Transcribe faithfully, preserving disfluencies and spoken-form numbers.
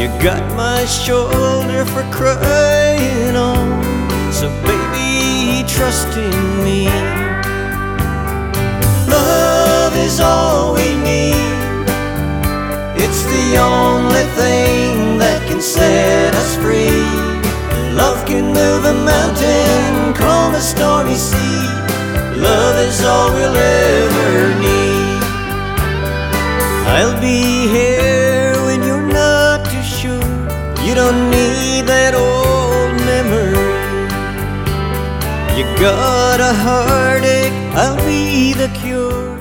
You got my shoulder for crying on, so baby, trust in me. Love is all we need. It's the only thing that can set us free. Love can move a mountain, calm a stormy sea. Love is all we'll ever need. I'll be here when you're not too sure. You don't need that old memory. You got a heartache, I'll be the cure.